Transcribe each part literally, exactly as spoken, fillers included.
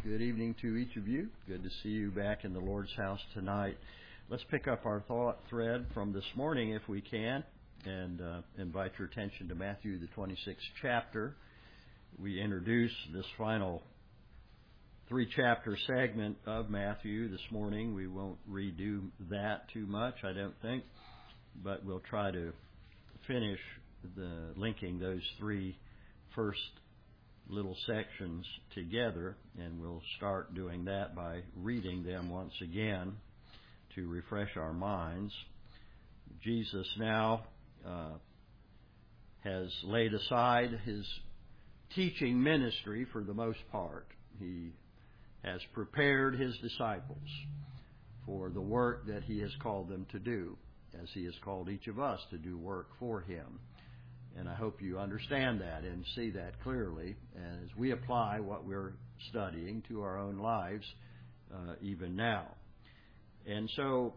Good evening to each of you. Good to see you back in the Lord's house tonight. Let's pick up our thought thread from this morning if we can, and uh, invite your attention to Matthew, the twenty-sixth chapter. We introduce this final three-chapter segment of Matthew this morning. We won't redo that too much, I don't think, but we'll try to finish the linking those three first little sections together, and we'll start doing that by reading them once again to refresh our minds. Jesus now uh, has laid aside his teaching ministry for the most part. He has prepared his disciples for the work that he has called them to do, as he has called each of us to do work for him. And I hope you understand that and see that clearly as we apply what we're studying to our own lives uh, even now. And so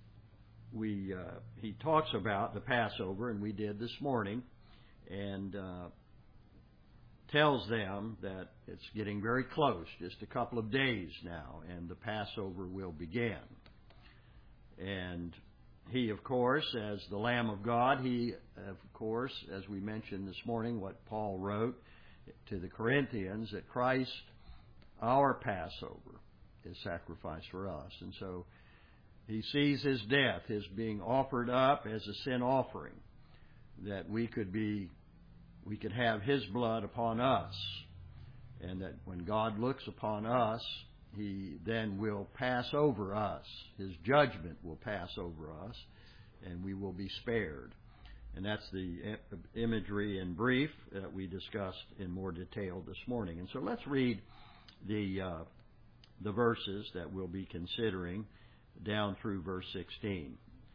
we uh, he talks about the Passover, and we did this morning, and uh, tells them that it's getting very close, just a couple of days now, and the Passover will begin. And he, of course, as the Lamb of God, he, of course, as we mentioned this morning, what Paul wrote to the Corinthians, that Christ, our Passover, is sacrificed for us. And so he sees his death as being offered up as a sin offering, that we could be, we could have his blood upon us, and that when God looks upon us, he then will pass over us. His judgment will pass over us, and we will be spared. And that's the imagery in brief that we discussed in more detail this morning. And so let's read the uh, the verses that we'll be considering down through verse sixteen.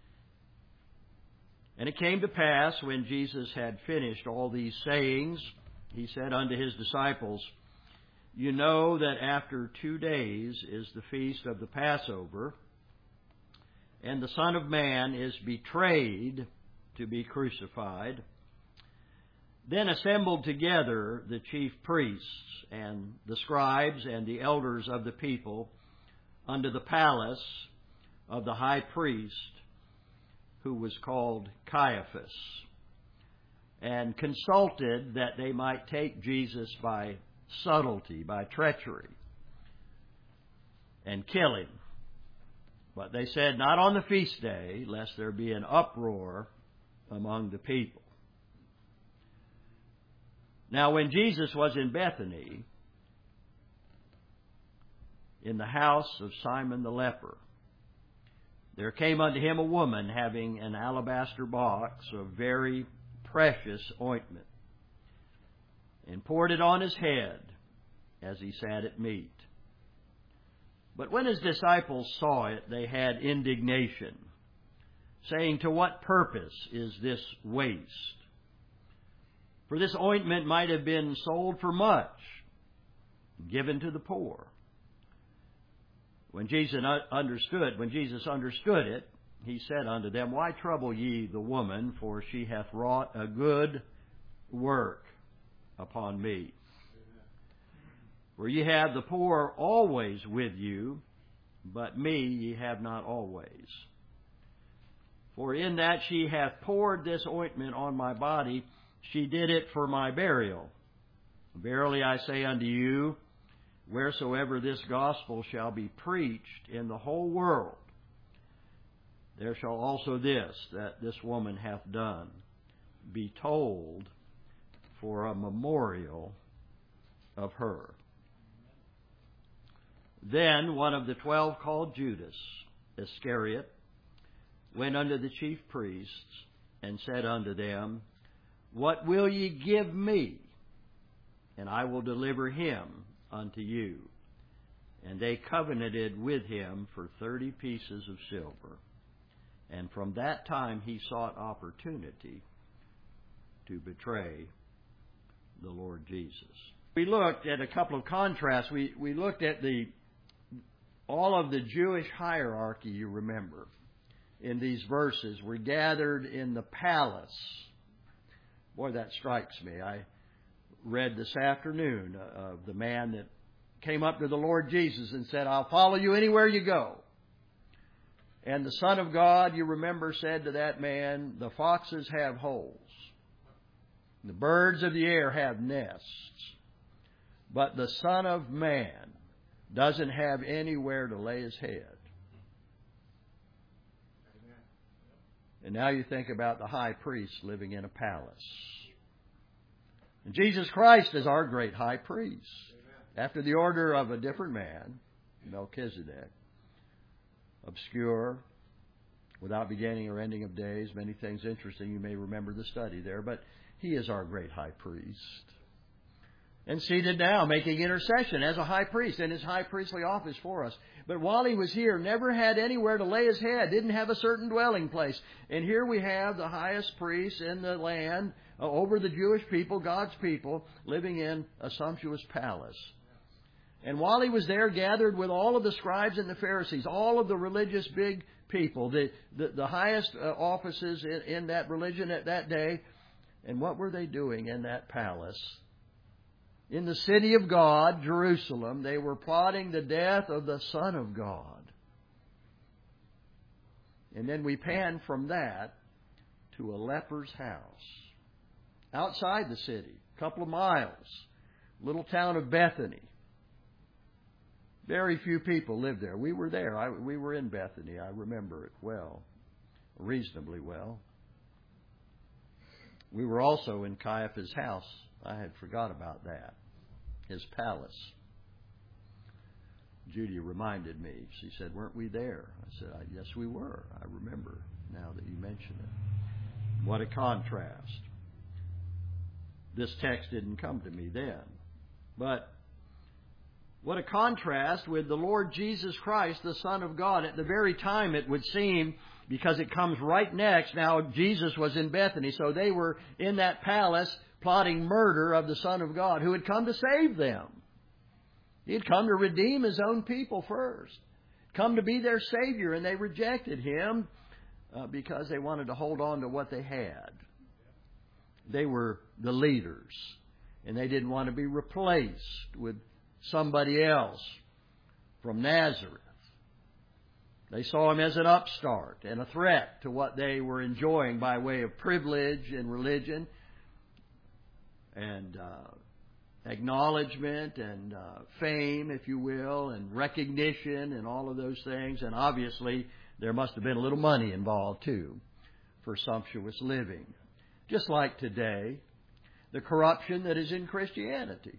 And it came to pass, when Jesus had finished all these sayings, he said unto his disciples, You know that after two days is the feast of the Passover, and the Son of Man is betrayed to be crucified. Then assembled together the chief priests and the scribes and the elders of the people unto the palace of the high priest, who was called Caiaphas, and consulted that they might take Jesus by subtlety, by treachery, and kill him. But they said, Not on the feast day, lest there be an uproar among the people. Now when Jesus was in Bethany, in the house of Simon the leper, there came unto him a woman having an alabaster box of very precious ointment, and poured it on his head as he sat at meat. But when his disciples saw it, they had indignation, saying, To what purpose is this waste? For this ointment might have been sold for much, given to the poor. When Jesus understood, when Jesus understood it, he said unto them, Why trouble ye the woman? For she hath wrought a good work upon me. For ye have the poor always with you, but me ye have not always. For in that she hath poured this ointment on my body, she did it for my burial. Verily I say unto you, wheresoever this gospel shall be preached in the whole world, there shall also this, that this woman hath done, be told for a memorial of her. Then one of the twelve, called Judas Iscariot, went unto the chief priests, and said unto them, What will ye give me? And I will deliver him unto you. And they covenanted with him for thirty pieces of silver. And from that time he sought opportunity to betray the Lord Jesus. We looked at a couple of contrasts. We, we looked at the all of the Jewish hierarchy, you remember, in these verses were gathered in the palace. Boy, that strikes me. I read this afternoon of the man that came up to the Lord Jesus and said, I'll follow you anywhere you go. And the Son of God, you remember, said to that man, the foxes have holes. The birds of the air have nests. But the Son of Man doesn't have anywhere to lay his head. And now you think about the high priest living in a palace. And Jesus Christ is our great high priest. After the order of a different man, Melchizedek. Obscure, without beginning or ending of days, many things interesting. You may remember the study there, but he is our great high priest. And seated now, making intercession as a high priest in his high priestly office for us. But while he was here, never had anywhere to lay his head, didn't have a certain dwelling place. And here we have the highest priest in the land, uh, over the Jewish people, God's people, living in a sumptuous palace. And while he was there, gathered with all of the scribes and the Pharisees, all of the religious big people, the, the, the highest uh, offices in, in that religion at that day. And what were they doing in that palace? In the city of God, Jerusalem, they were plotting the death of the Son of God. And then we pan from that to a leper's house. Outside the city, a couple of miles, little town of Bethany. Very few people lived there. We were there. I, we were in Bethany. I remember it well, reasonably well. We were also in Caiaphas' house. I had forgot about that. His palace. Judy reminded me. She said, weren't we there? I said, yes, we were. I remember now that you mention it. What a contrast. This text didn't come to me then. But what a contrast with the Lord Jesus Christ, the Son of God. At the very time, it would seem, because it comes right next. Now, Jesus was in Bethany, so they were in that palace plotting murder of the Son of God, who had come to save them. He had come to redeem His own people first. Come to be their Savior, and they rejected Him uh, because they wanted to hold on to what they had. They were the leaders, and they didn't want to be replaced with somebody else from Nazareth. They saw Him as an upstart and a threat to what they were enjoying by way of privilege and religion and uh, acknowledgement and uh, fame, if you will, and recognition and all of those things. And obviously, there must have been a little money involved, too, for sumptuous living. Just like today, the corruption that is in Christianity.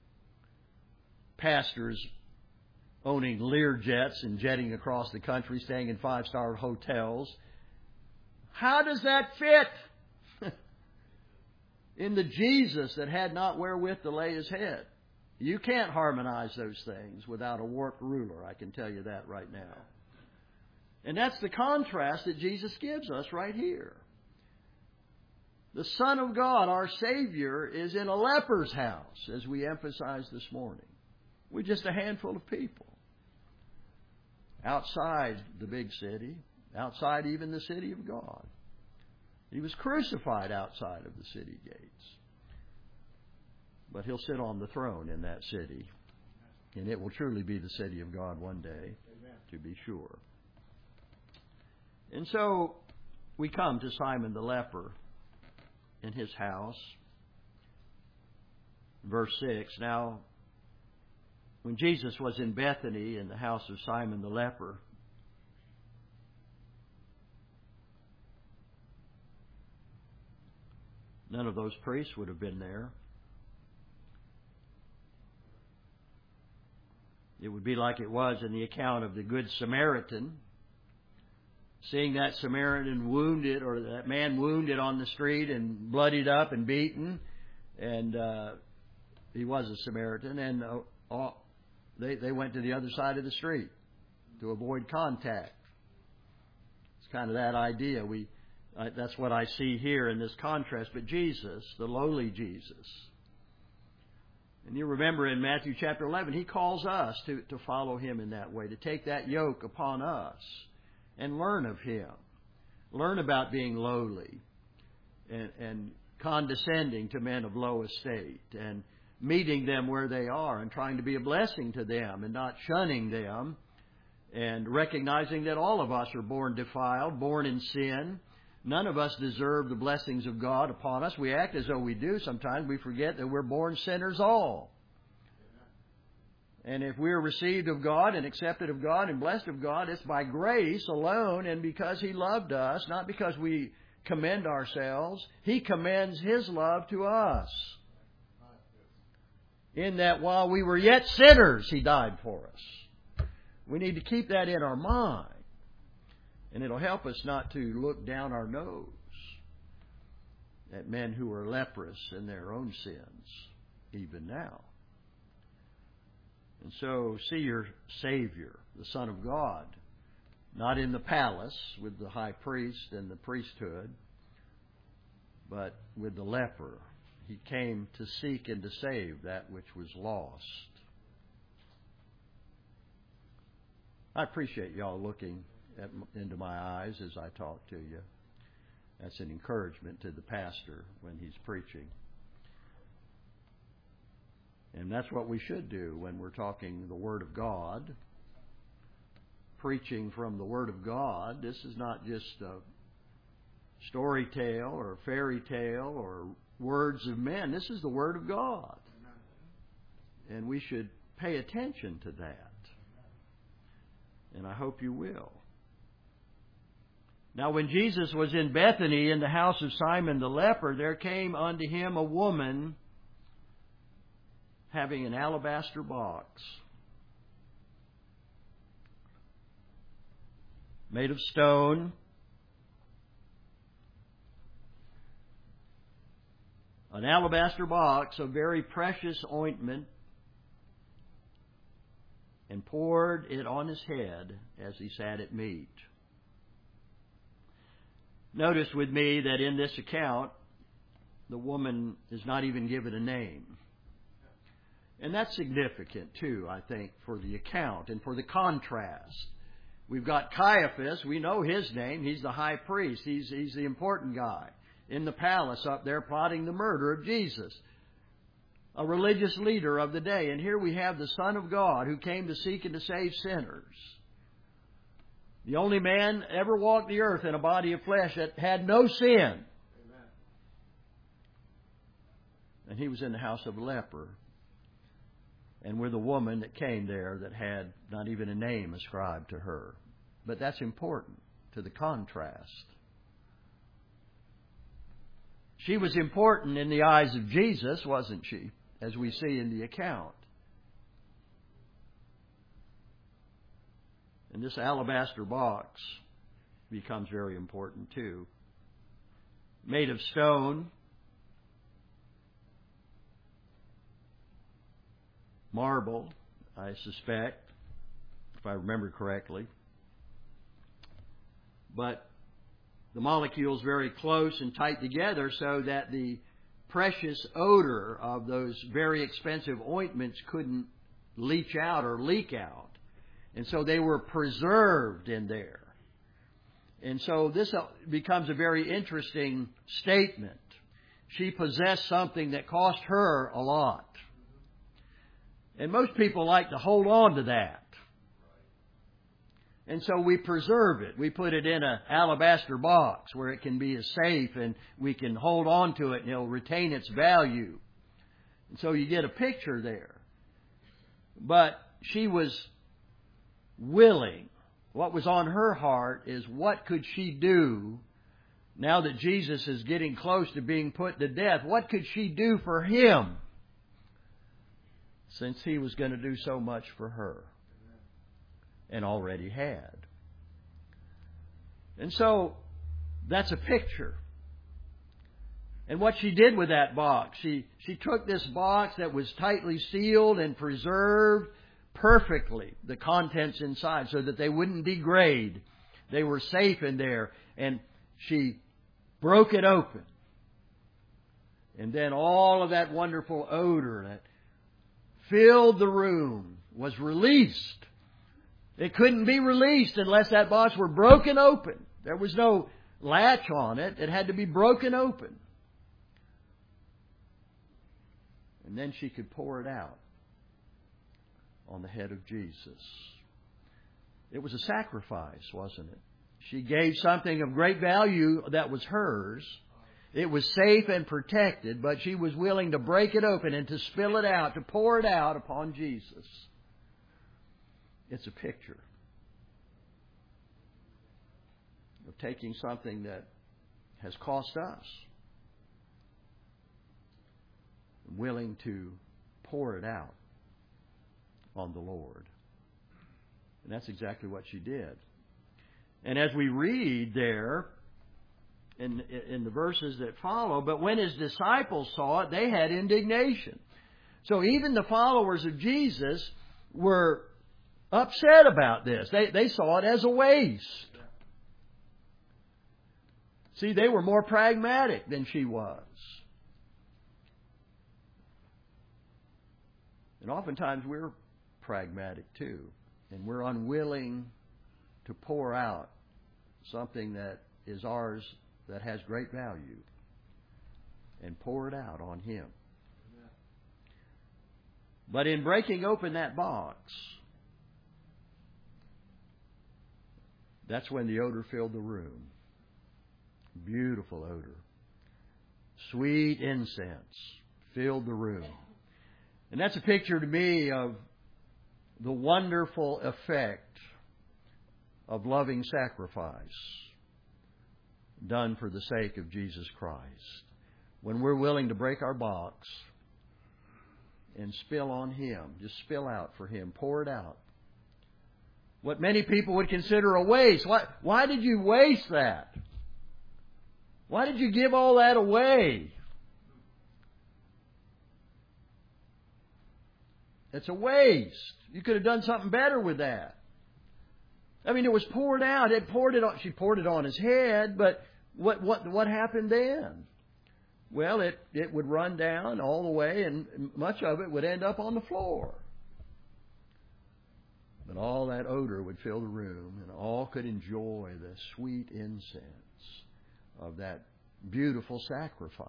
Pastors owning Learjets and jetting across the country, staying in five-star hotels. How does that fit in the Jesus that had not wherewith to lay His head? You can't harmonize those things without a warped ruler, I can tell you that right now. And that's the contrast that Jesus gives us right here. The Son of God, our Savior, is in a leper's house, as we emphasized this morning. We're just a handful of people. Outside the big city, outside even the city of God. He was crucified outside of the city gates. But He'll sit on the throne in that city. And it will truly be the city of God one day, Amen. To be sure. And so we come to Simon the leper in his house. Verse six. Now, when Jesus was in Bethany in the house of Simon the leper, none of those priests would have been there. It would be like it was in the account of the Good Samaritan. Seeing that Samaritan wounded, or that man wounded on the street and bloodied up and beaten. And uh, he was a Samaritan. And uh, all, they, they went to the other side of the street to avoid contact. It's kind of that idea. We uh, that's what I see here in this contrast. But Jesus, the lowly Jesus. And you remember in Matthew chapter eleven, He calls us to, to follow Him in that way, to take that yoke upon us and learn of Him. Learn about being lowly and, and condescending to men of low estate, and meeting them where they are and trying to be a blessing to them and not shunning them, and recognizing that all of us are born defiled, born in sin. None of us deserve the blessings of God upon us. We act as though we do. Sometimes we forget that we're born sinners all. And if we're received of God and accepted of God and blessed of God, it's by grace alone and because He loved us, not because we commend ourselves. He commends His love to us. In that while we were yet sinners, He died for us. We need to keep that in our mind. And it'll help us not to look down our nose at men who are leprous in their own sins, even now. And so see your Savior, the Son of God, not in the palace with the high priest and the priesthood, but with the leper. He came to seek and to save that which was lost. I appreciate y'all looking at, into my eyes as I talk to you. That's an encouragement to the pastor when he's preaching. And that's what we should do when we're talking the Word of God. Preaching from the Word of God. This is not just a story tale or a fairy tale or words of men. This is the Word of God. And we should pay attention to that. And I hope you will. Now when Jesus was in Bethany in the house of Simon the leper, there came unto him a woman having an alabaster box made of stone, an alabaster box of very precious ointment, and poured it on his head as he sat at meat. Notice with me that in this account, the woman is not even given a name. And that's significant, too, I think, for the account and for the contrast. We've got Caiaphas. We know his name. He's the high priest. He's, he's the important guy in the palace up there plotting the murder of Jesus. A religious leader of the day. And here we have the Son of God who came to seek and to save sinners. The only man ever walked the earth in a body of flesh that had no sin. Amen. And he was in the house of a leper. And with a woman that came there that had not even a name ascribed to her. But that's important to the contrast. She was important in the eyes of Jesus, wasn't she? As we see in the account. And this alabaster box becomes very important too. Made of stone. Marble, I suspect, if I remember correctly. But the molecules very close and tight together so that the precious odor of those very expensive ointments couldn't leach out or leak out. And so they were preserved in there. And so this becomes a very interesting statement. She possessed something that cost her a lot. And most people like to hold on to that. And so we preserve it. We put it in an alabaster box where it can be safe and we can hold on to it and it'll retain its value. And so you get a picture there. But she was willing. What was on her heart is what could she do now that Jesus is getting close to being put to death? What could she do for Him? Since He was going to do so much for her. And already had. And so, that's a picture. And what she did with that box, she, she took this box that was tightly sealed and preserved perfectly, the contents inside, so that they wouldn't degrade. They were safe in there. And she broke it open. And then all of that wonderful odor that filled the room was released. It couldn't be released unless that box were broken open. There was no latch on it. It had to be broken open. And then she could pour it out on the head of Jesus. It was a sacrifice, wasn't it? She gave something of great value that was hers. It was safe and protected, but she was willing to break it open and to spill it out, to pour it out upon Jesus. It's a picture of taking something that has cost us, willing to pour it out on the Lord. And that's exactly what she did. And as we read there in, in the verses that follow, but when his disciples saw it, they had indignation. So even the followers of Jesus were upset about this. They, they saw it as a waste. See, they were more pragmatic than she was. And oftentimes we're pragmatic too. And we're unwilling to pour out something that is ours that has great value and pour it out on Him. But in breaking open that box, that's when the odor filled the room. Beautiful odor. Sweet incense filled the room. And that's a picture to me of the wonderful effect of loving sacrifice done for the sake of Jesus Christ. When we're willing to break our box and spill on Him, just spill out for Him, pour it out. What many people would consider a waste. Why, why did you waste that? Why did you give all that away? It's a waste. You could have done something better with that. I mean, it was poured out. It poured it on. She poured it on his head, but what what what happened then? Well, it it would run down all the way, and much of it would end up on the floor. But all that odor would fill the room, and all could enjoy the sweet incense of that beautiful sacrifice.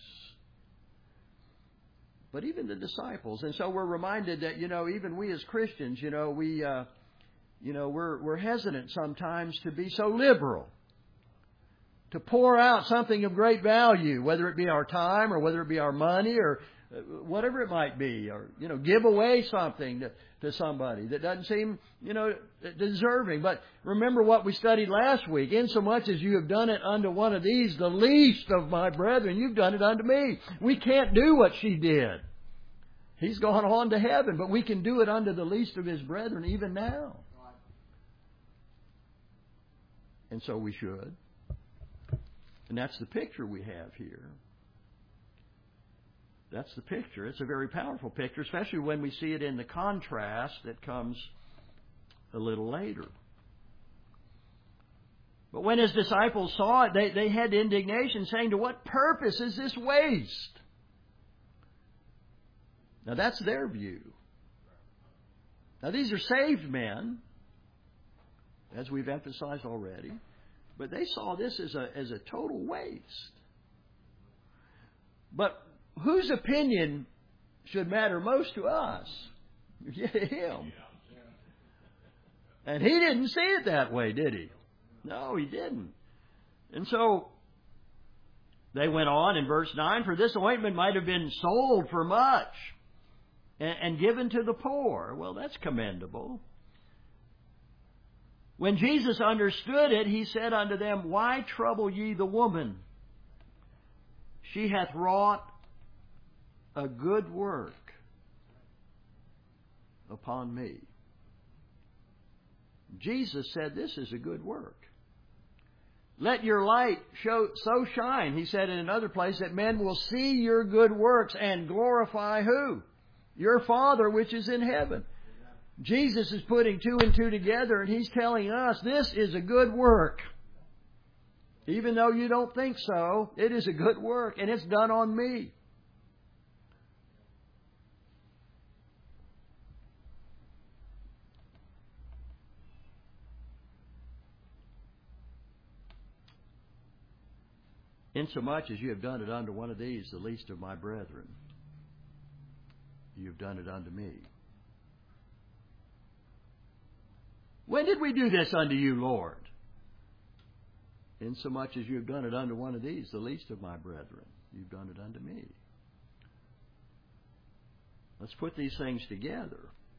But even the disciples, and so we're reminded that, you know, even we as Christians, you know, we, uh, you know, we're we're hesitant sometimes to be so liberal, to pour out something of great value, whether it be our time or whether it be our money or whatever it might be, or, you know, give away something to, to somebody that doesn't seem, you know, deserving. But remember what we studied last week. Insomuch as you have done it unto one of these, the least of my brethren, you've done it unto me. We can't do what she did. He's gone on to heaven, but we can do it unto the least of His brethren even now. And so we should. And that's the picture we have here. That's the picture. It's a very powerful picture, especially when we see it in the contrast that comes a little later. But when His disciples saw it, they, they had indignation, saying, to what purpose is this waste? Now that's their view. Now these are saved men, as we've emphasized already, but they saw this as a, as a total waste. But whose opinion should matter most to us? Yeah, Him. And He didn't see it that way, did He? No, He didn't. And so they went on in verse nine, for this ointment might have been sold for much and, and given to the poor. Well, that's commendable. When Jesus understood it, He said unto them, why trouble ye the woman? She hath wrought a good work upon me. Jesus said this is a good work. Let your light show, so shine, He said in another place, that men will see your good works and glorify who? Your Father which is in heaven. Jesus is putting two and two together, and He's telling us this is a good work. Even though you don't think so, it is a good work, and it's done on me. Insomuch as you have done it unto one of these, the least of my brethren. you've done it unto me. When did we do this unto you, Lord? Insomuch as you have done it unto one of these, the least of my brethren, you've done it unto me. Let's put these things together.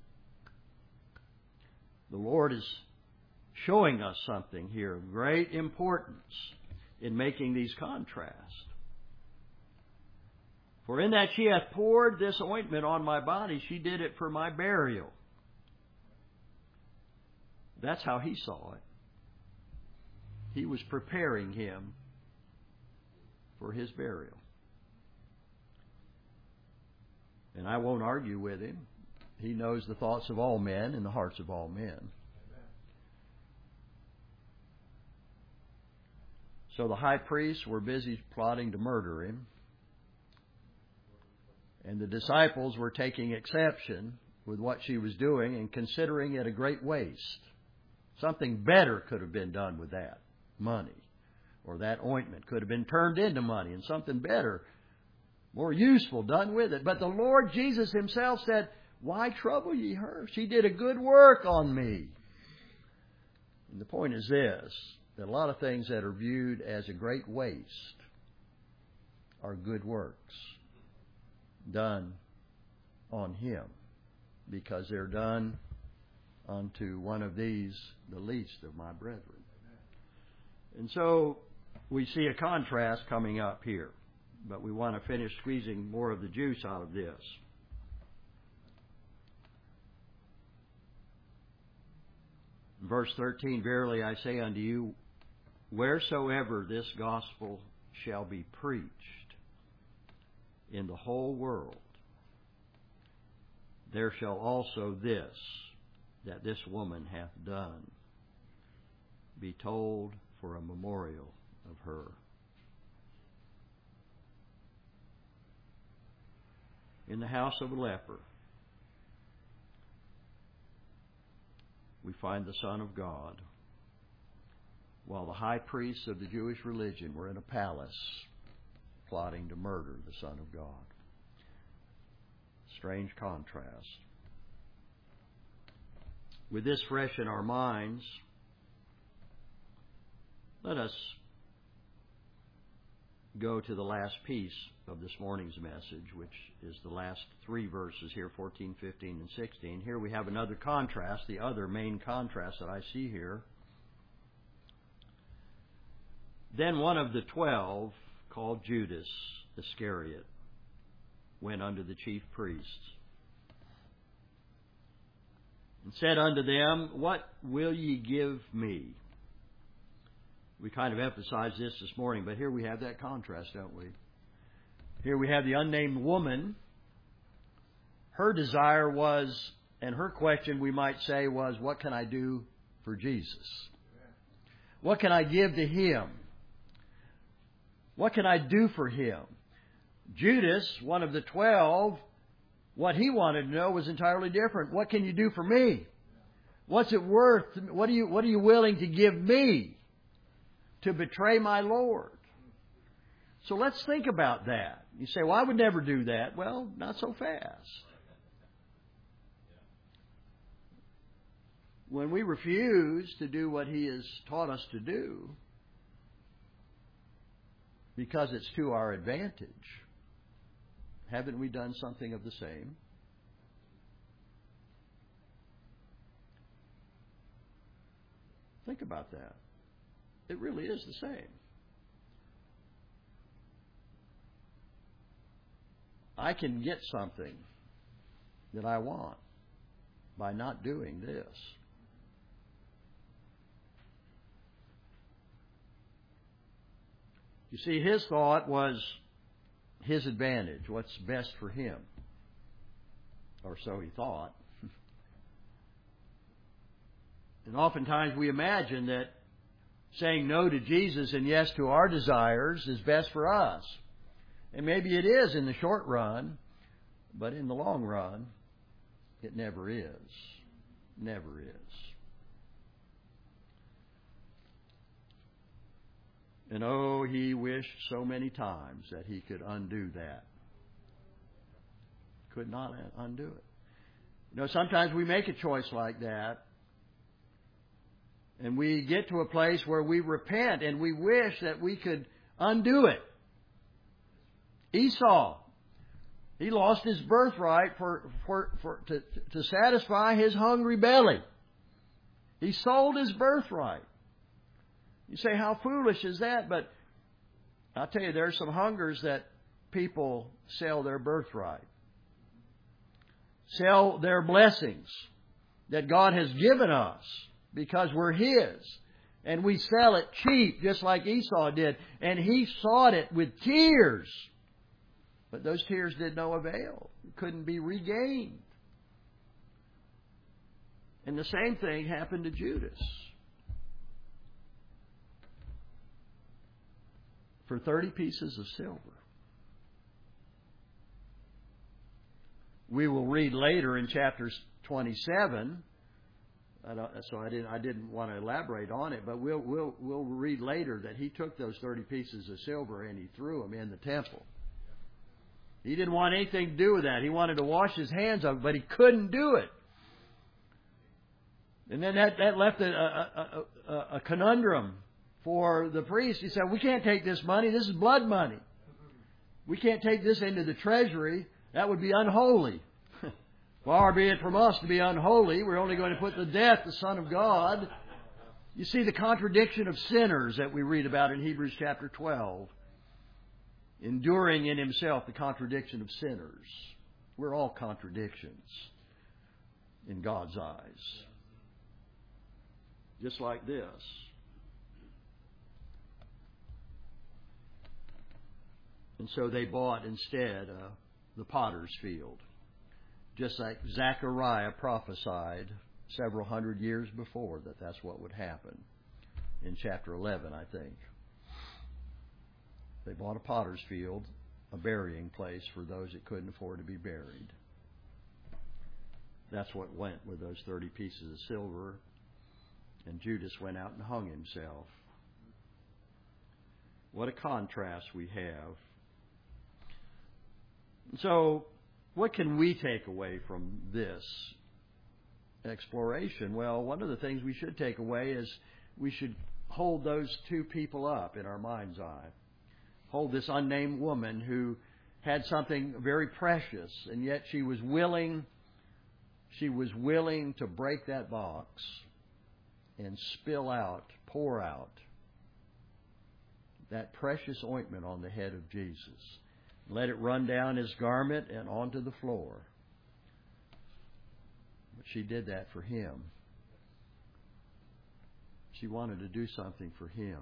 The Lord is showing us something here of great importance in making these contrasts. For in that she hath poured this ointment on my body, she did it for my burial. That's how he saw it. He was preparing him for his burial. And I won't argue with him. He knows the thoughts of all men and the hearts of all men. So the high priests were busy plotting to murder him. And the disciples were taking exception with what she was doing and considering it a great waste. Something better could have been done with that money. Or that ointment could have been turned into money and something better, more useful done with it. But the Lord Jesus himself said, why trouble ye her? She did a good work on me. And the point is this, that a lot of things that are viewed as a great waste are good works done on him, because they're done unto one of these, the least of my brethren. And so we see a contrast coming up here, but we want to finish squeezing more of the juice out of this. Verse thirteen, verily I say unto you, wheresoever this gospel shall be preached in the whole world, there shall also this, that this woman hath done, be told for a memorial of her. In the house of a leper, we find the Son of God, while the high priests of the Jewish religion were in a palace plotting to murder the Son of God. Strange contrast. With this fresh in our minds, let us go to the last piece of this morning's message, which is the last three verses here, fourteen, fifteen, and sixteen. Here we have another contrast, the other main contrast that I see here. Then one of the twelve, called Judas Iscariot, went unto the chief priests and said unto them, what will ye give me? We kind of emphasized this this morning, but here we have that contrast, don't we? Here we have the unnamed woman. Her desire was, and her question, we might say, was, what can I do for Jesus? What can I give to Him? What can I do for Him? Judas, one of the twelve, what he wanted to know was entirely different. What can you do for me? What's it worth? What are you, what are you willing to give me to betray my Lord? So let's think about that. You say, well, I would never do that. Well, not so fast. When we refuse to do what He has taught us to do, because it's to our advantage, haven't we done something of the same? Think about that. It really is the same. I can get something that I want by not doing this. You see, his thought was his advantage, what's best for him. Or so he thought. And oftentimes we imagine that saying no to Jesus and yes to our desires is best for us. And maybe it is in the short run, but in the long run, it never is. Never is. And oh, he wished so many times that he could undo that. Could not undo it. You know, sometimes we make a choice like that, and we get to a place where we repent and we wish that we could undo it. Esau, he lost his birthright for, for, for to, to satisfy his hungry belly. He sold his birthright. You say, how foolish is that? But I'll tell you, there are some hungers that people sell their birthright. Sell their blessings that God has given us because we're His. And we sell it cheap, just like Esau did. And he sought it with tears. But those tears did no avail. It couldn't be regained. And the same thing happened to Judas. For thirty pieces of silver. We will read later in chapter twenty-seven. I don't, so I didn't. I didn't want to elaborate on it, but we'll we'll we'll read later that he took those thirty pieces of silver and he threw them in the temple. He didn't want anything to do with that. He wanted to wash his hands of it, but he couldn't do it. And then that that left a, a, a, a conundrum for the priest. He said, "We can't take this money. This is blood money. We can't take this into the treasury. That would be unholy. Far be it from us to be unholy. We're only going to put to death the Son of God." You see the contradiction of sinners that we read about in Hebrews chapter twelve. Enduring in himself the contradiction of sinners. We're all contradictions in God's eyes. Just like this. And so they bought instead uh, the potter's field. Just like Zechariah prophesied several hundred years before that that's what would happen. In chapter eleven, I think. They bought a potter's field, a burying place for those that couldn't afford to be buried. That's what went with those thirty pieces of silver. And Judas went out and hung himself. What a contrast we have. So, what can we take away from this exploration? Well, one of the things we should take away is we should hold those two people up in our mind's eye. Hold this unnamed woman who had something very precious, and yet she was willing, she was willing to break that box and spill out, pour out that precious ointment on the head of Jesus. Let it run down his garment and onto the floor. But she did that for him. She wanted to do something for him.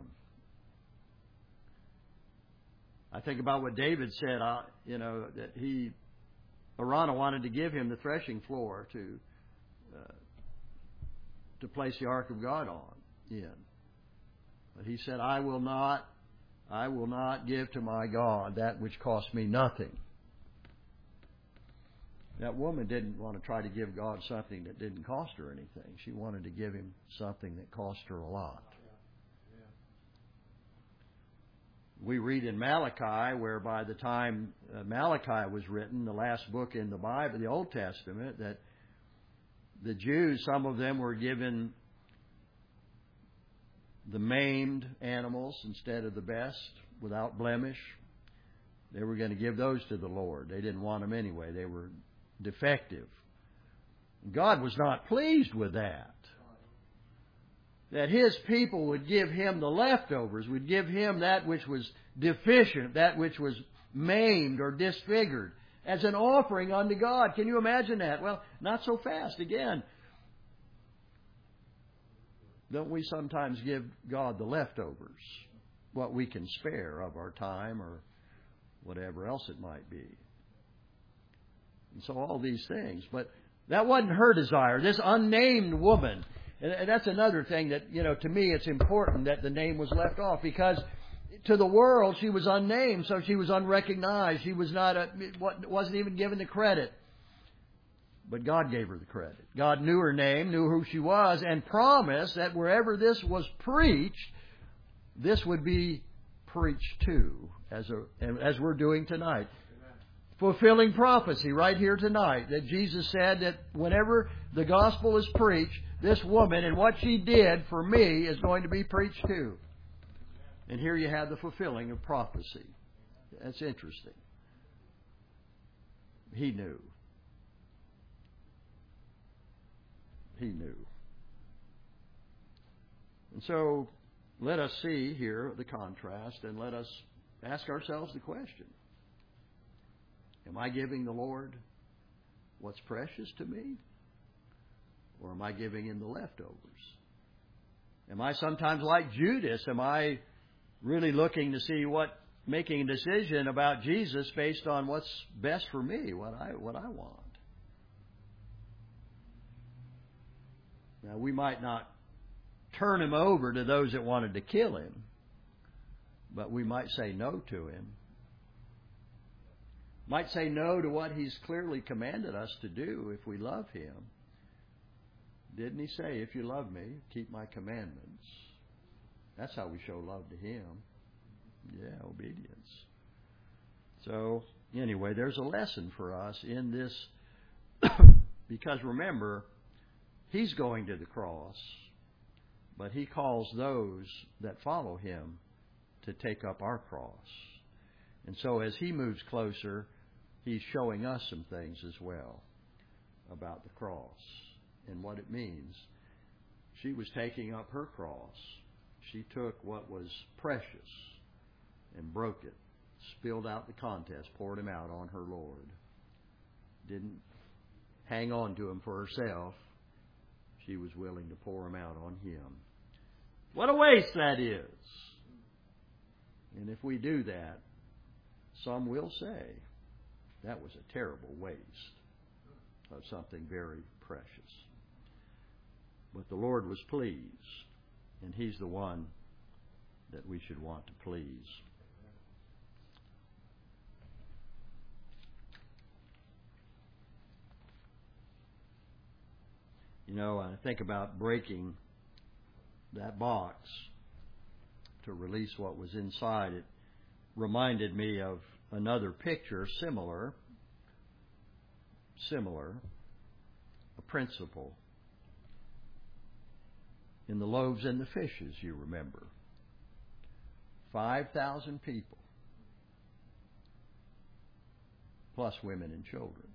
I think about what David said, uh, you know, that he, Araunah wanted to give him the threshing floor to uh, to place the ark of God on in. But he said, I will not, I will not give to my God that which cost me nothing. That woman didn't want to try to give God something that didn't cost her anything. She wanted to give him something that cost her a lot. We read in Malachi, where by the time Malachi was written, the last book in the Bible, the Old Testament, that the Jews, some of them were given the maimed animals instead of the best, without blemish. They were going to give those to the Lord. They didn't want them anyway. They were defective. God was not pleased with that. That His people would give Him the leftovers, would give Him that which was deficient, that which was maimed or disfigured, as an offering unto God. Can you imagine that? Well, not so fast. Again, don't we sometimes give God the leftovers, what we can spare of our time or whatever else it might be? And so all these things. But that wasn't her desire. This unnamed woman. And that's another thing that, you know, to me it's important that the name was left off, because to the world she was unnamed, so she was unrecognized. She was not, a, wasn't even given the credit. But God gave her the credit. God knew her name, knew who she was, and promised that wherever this was preached, this would be preached too, as a, as we're doing tonight. fulfilling prophecy right here tonight that Jesus said that whenever the gospel is preached, this woman and what she did for me is going to be preached too. And here you have the fulfilling of prophecy. That's interesting. He knew. He knew. And so let us see here the contrast, and let us ask ourselves the question. Am I giving the Lord what's precious to me? Or am I giving Him the leftovers? Am I sometimes like Judas? Am I really looking to see what, making a decision about Jesus based on what's best for me, what I, what I want? Now, we might not turn Him over to those that wanted to kill Him, but we might say no to Him. Might say no to what He's clearly commanded us to do if we love Him. Didn't He say, if you love me, keep my commandments? That's how we show love to Him. Yeah, obedience. So, anyway, there's a lesson for us in this. Because remember, He's going to the cross, but He calls those that follow Him to take up our cross. And so as He moves closer, He's showing us some things as well about the cross and what it means. She was taking up her cross. She took what was precious and broke it, spilled out the contents, poured Him out on her Lord. Didn't hang on to Him for herself. She was willing to pour Him out on Him. What a waste that is. And if we do that, some will say that was a terrible waste of something very precious. But the Lord was pleased, and He's the one that we should want to please. You know, I think about breaking that box to release what was inside. It reminded me of another picture, similar, similar, a principle. In the loaves and the fishes, you remember. five thousand people, plus women and children.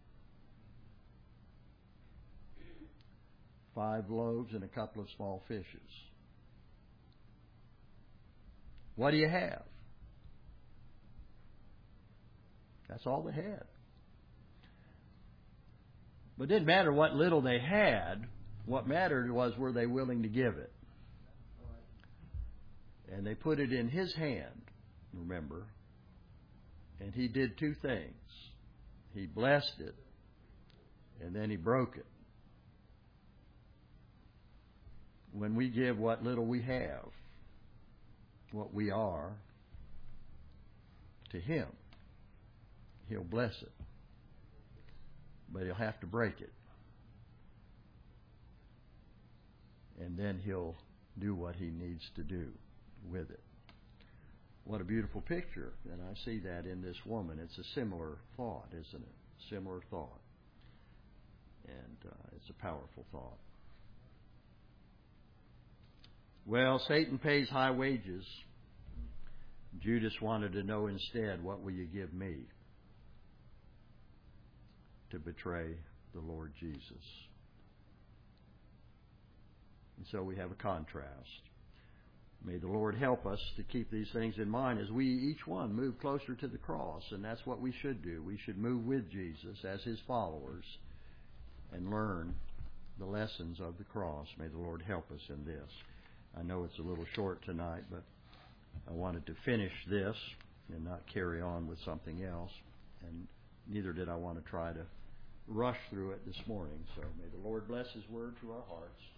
Five loaves and a couple of small fishes. What do you have? That's all they had. But it didn't matter what little they had. What mattered was, were they willing to give it? And they put it in His hand, remember. And He did two things. He blessed it, and then He broke it. When we give what little we have, what we are, to Him, He'll bless it. But He'll have to break it. And then He'll do what He needs to do with it. What a beautiful picture. And I see that in this woman. It's a similar thought, isn't it? Similar thought. And uh, it's a powerful thought. Well, Satan pays high wages. Judas wanted to know instead, what will you give me to betray the Lord Jesus? And so we have a contrast. May the Lord help us to keep these things in mind as we each one move closer to the cross. And that's what we should do. We should move with Jesus as His followers and learn the lessons of the cross. May the Lord help us in this. I know it's a little short tonight, but I wanted to finish this and not carry on with something else. And neither did I want to try to rush through it this morning. So may the Lord bless His word to our hearts.